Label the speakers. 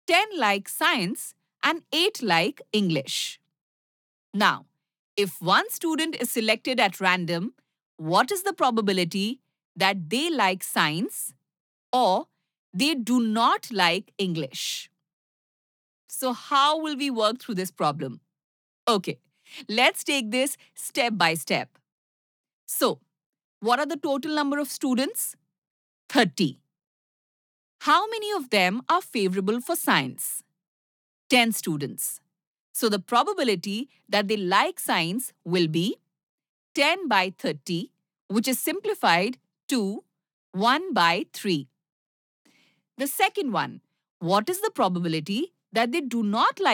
Speaker 1: 10 like science, and 8 like English. Now, if one student is selected at random, what is the probability that they like science or they do not like English? So, how will we work through this problem? Okay, let's take this step by step. So, what are the total number of students? 30. How many of them are favorable for science? 10 students. So, the probability that they like science will be 10 by 30, which is simplified to 1 by 3. The second one, what is the probability that they do not like